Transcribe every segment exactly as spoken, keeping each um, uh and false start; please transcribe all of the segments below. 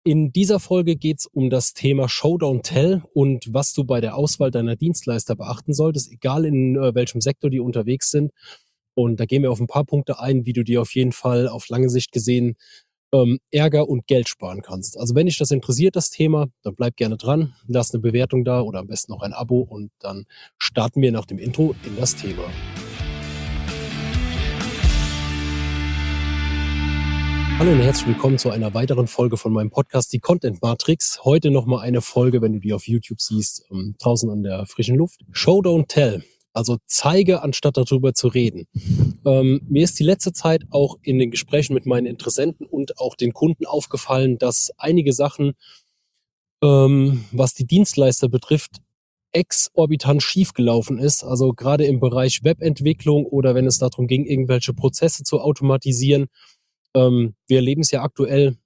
In dieser Folge geht es um das Thema Show, Don't Tell und was du bei der Auswahl deiner Dienstleister beachten solltest, egal in äh, welchem Sektor die unterwegs sind. Und da gehen wir auf ein paar Punkte ein, wie du dir auf jeden Fall auf lange Sicht gesehen ähm, Ärger und Geld sparen kannst. Also wenn dich das interessiert, das Thema, dann bleib gerne dran, lass eine Bewertung da oder am besten auch ein Abo und dann starten wir nach dem Intro in das Thema. Hallo und herzlich willkommen zu einer weiteren Folge von meinem Podcast, die Content Matrix. Heute nochmal eine Folge, wenn du die auf YouTube siehst, ähm, draußen an der frischen Luft. Show, don't tell. Also zeige, anstatt darüber zu reden. Ähm, mir ist die letzte Zeit auch in den Gesprächen mit meinen Interessenten und auch den Kunden aufgefallen, dass einige Sachen, ähm, was die Dienstleister betrifft, exorbitant schiefgelaufen ist. Also gerade im Bereich Webentwicklung oder wenn es darum ging, irgendwelche Prozesse zu automatisieren. Ähm, wir erleben es ja aktuell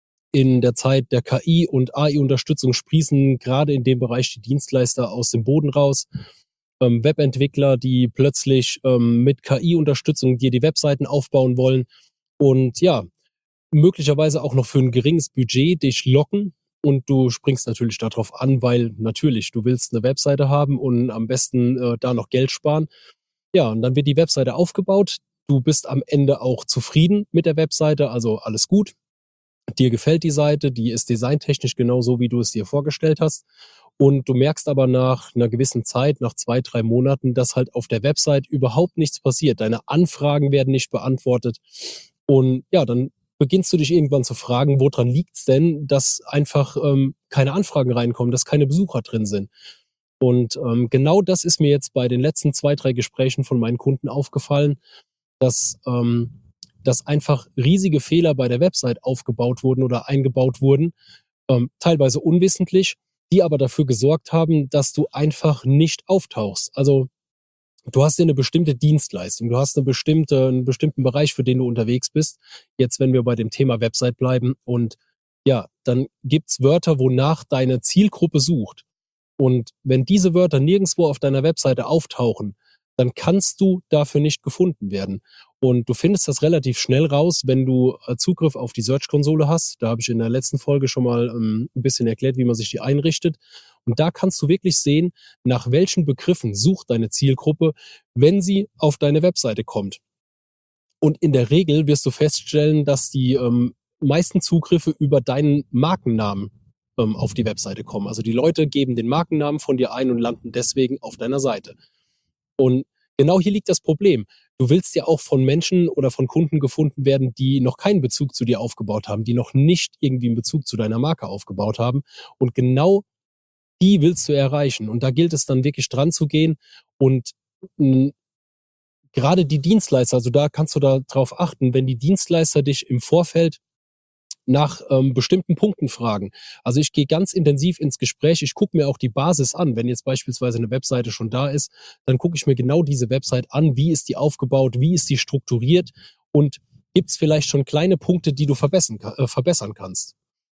in der Zeit der K I und A I-Unterstützung sprießen gerade in dem Bereich die Dienstleister aus dem Boden raus. Ähm, Webentwickler, die plötzlich ähm, mit K I-Unterstützung dir die Webseiten aufbauen wollen und ja, möglicherweise auch noch für ein geringes Budget dich locken und du springst natürlich darauf an, weil natürlich, du willst eine Webseite haben und am besten äh, da noch Geld sparen. Ja, und dann wird die Webseite aufgebaut. Du bist am Ende auch zufrieden mit der Webseite, also alles gut. Dir gefällt die Seite, die ist designtechnisch genau so, wie du es dir vorgestellt hast. Und du merkst aber nach einer gewissen Zeit, nach zwei, drei Monaten, dass halt auf der Website überhaupt nichts passiert. Deine Anfragen werden nicht beantwortet. Und ja, dann beginnst du dich irgendwann zu fragen, woran liegt's denn, dass einfach ähm, keine Anfragen reinkommen, dass keine Besucher drin sind. Und ähm, genau das ist mir jetzt bei den letzten zwei, drei Gesprächen von meinen Kunden aufgefallen, dass, ähm, dass einfach riesige Fehler bei der Website aufgebaut wurden oder eingebaut wurden, ähm, teilweise unwissentlich, die aber dafür gesorgt haben, dass du einfach nicht auftauchst. Also du hast ja eine bestimmte Dienstleistung, du hast eine bestimmte, einen bestimmten Bereich, für den du unterwegs bist. Jetzt, wenn wir bei dem Thema Website bleiben und ja, dann gibt's Wörter, wonach deine Zielgruppe sucht. Und wenn diese Wörter nirgendwo auf deiner Webseite auftauchen, dann kannst du dafür nicht gefunden werden. Und du findest das relativ schnell raus, wenn du äh, Zugriff auf die Search-Konsole hast. Da habe ich in der letzten Folge schon mal ähm, ein bisschen erklärt, wie man sich die einrichtet. Und da kannst du wirklich sehen, nach welchen Begriffen sucht deine Zielgruppe, wenn sie auf deine Webseite kommt. Und in der Regel wirst du feststellen, dass die ähm, meisten Zugriffe über deinen Markennamen ähm, auf die Webseite kommen. Also die Leute geben den Markennamen von dir ein und landen deswegen auf deiner Seite. Und genau hier liegt das Problem. Du willst ja auch von Menschen oder von Kunden gefunden werden, die noch keinen Bezug zu dir aufgebaut haben, die noch nicht irgendwie einen Bezug zu deiner Marke aufgebaut haben. Und genau die willst du erreichen. Und da gilt es dann wirklich dran zu gehen und mh, gerade die Dienstleister, also da kannst du da drauf achten, wenn die Dienstleister dich im Vorfeld nach ähm, bestimmten Punkten fragen. Also ich gehe ganz intensiv ins Gespräch, ich gucke mir auch die Basis an. Wenn jetzt beispielsweise eine Webseite schon da ist, dann gucke ich mir genau diese Website an, wie ist die aufgebaut, wie ist die strukturiert und gibt es vielleicht schon kleine Punkte, die du verbessern, äh, verbessern kannst.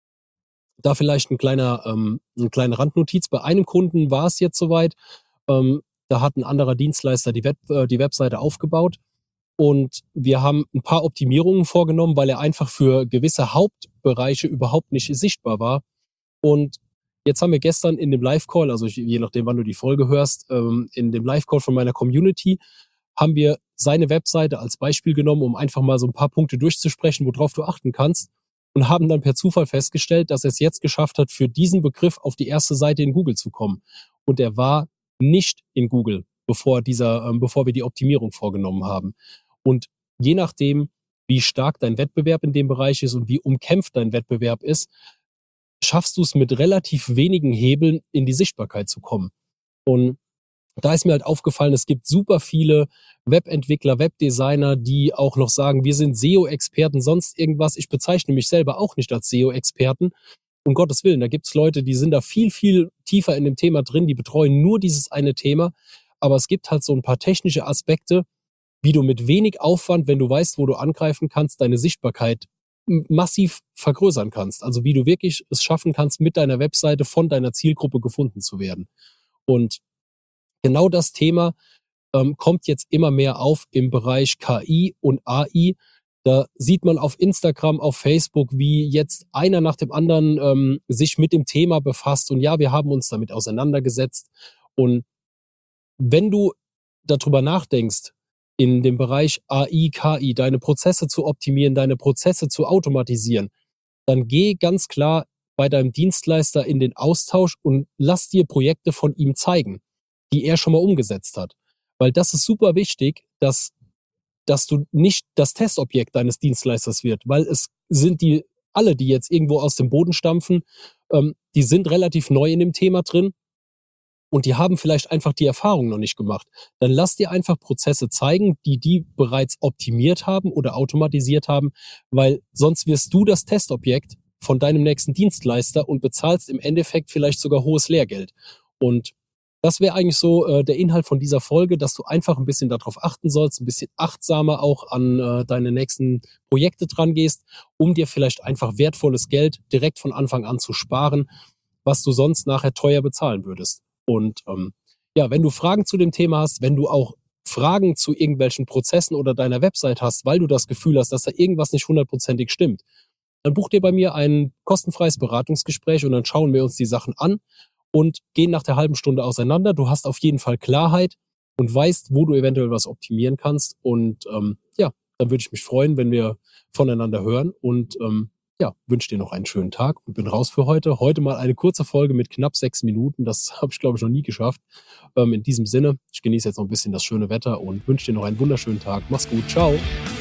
Da vielleicht ein kleiner, ähm, eine kleine Randnotiz. Bei einem Kunden war es jetzt soweit, ähm, da hat ein anderer Dienstleister die, Web, äh, die Webseite aufgebaut und wir haben ein paar Optimierungen vorgenommen, weil er einfach für gewisse Hauptbereiche überhaupt nicht sichtbar war. Und jetzt haben wir gestern in dem Live-Call, also je nachdem, wann du die Folge hörst, ähm, in dem Live-Call von meiner Community, haben wir seine Webseite als Beispiel genommen, um einfach mal so ein paar Punkte durchzusprechen, worauf du achten kannst. Und haben dann per Zufall festgestellt, dass er es jetzt geschafft hat, für diesen Begriff auf die erste Seite in Google zu kommen. Und er war nicht in Google, bevor dieser, ähm, bevor wir die Optimierung vorgenommen haben. Und je nachdem, wie stark dein Wettbewerb in dem Bereich ist und wie umkämpft dein Wettbewerb ist, schaffst du es mit relativ wenigen Hebeln in die Sichtbarkeit zu kommen. Und da ist mir halt aufgefallen, es gibt super viele Webentwickler, Webdesigner, die auch noch sagen, wir sind S E O-Experten, sonst irgendwas. Ich bezeichne mich selber auch nicht als S E O-Experten. Um Gottes Willen, da gibt's Leute, die sind da viel, viel tiefer in dem Thema drin, die betreuen nur dieses eine Thema. Aber es gibt halt so ein paar technische Aspekte, wie du mit wenig Aufwand, wenn du weißt, wo du angreifen kannst, deine Sichtbarkeit massiv vergrößern kannst. Also wie du wirklich es schaffen kannst, mit deiner Webseite von deiner Zielgruppe gefunden zu werden. Und genau das Thema ähm, kommt jetzt immer mehr auf im Bereich K I und A I, Da sieht man auf Instagram, auf Facebook, wie jetzt einer nach dem anderen ähm, sich mit dem Thema befasst. Und ja, wir haben uns damit auseinandergesetzt. Und wenn du darüber nachdenkst, in dem Bereich A I, K I, deine Prozesse zu optimieren, deine Prozesse zu automatisieren, dann geh ganz klar bei deinem Dienstleister in den Austausch und lass dir Projekte von ihm zeigen, die er schon mal umgesetzt hat. Weil das ist super wichtig, dass, dass du nicht das Testobjekt deines Dienstleisters wird, weil es sind die alle, die jetzt irgendwo aus dem Boden stampfen, ähm, die sind relativ neu in dem Thema drin und die haben vielleicht einfach die Erfahrung noch nicht gemacht. Dann lass dir einfach Prozesse zeigen, die die bereits optimiert haben oder automatisiert haben, weil sonst wirst du das Testobjekt von deinem nächsten Dienstleister und bezahlst im Endeffekt vielleicht sogar hohes Lehrgeld. Und das wäre eigentlich so äh, der Inhalt von dieser Folge, dass du einfach ein bisschen darauf achten sollst, ein bisschen achtsamer auch an äh, deine nächsten Projekte dran gehst, um dir vielleicht einfach wertvolles Geld direkt von Anfang an zu sparen, was du sonst nachher teuer bezahlen würdest. Und ähm, ja, wenn du Fragen zu dem Thema hast, wenn du auch Fragen zu irgendwelchen Prozessen oder deiner Website hast, weil du das Gefühl hast, dass da irgendwas nicht hundertprozentig stimmt, dann buch dir bei mir ein kostenfreies Beratungsgespräch und dann schauen wir uns die Sachen an und gehen nach der halben Stunde auseinander. Du hast auf jeden Fall Klarheit und weißt, wo du eventuell was optimieren kannst. Und ähm, ja, dann würde ich mich freuen, wenn wir voneinander hören. Und ähm, ja, wünsche dir noch einen schönen Tag und bin raus für heute. Heute mal eine kurze Folge mit knapp sechs Minuten. Das habe ich, glaube ich, noch nie geschafft. Ähm, in diesem Sinne, ich genieße jetzt noch ein bisschen das schöne Wetter und wünsche dir noch einen wunderschönen Tag. Mach's gut. Ciao.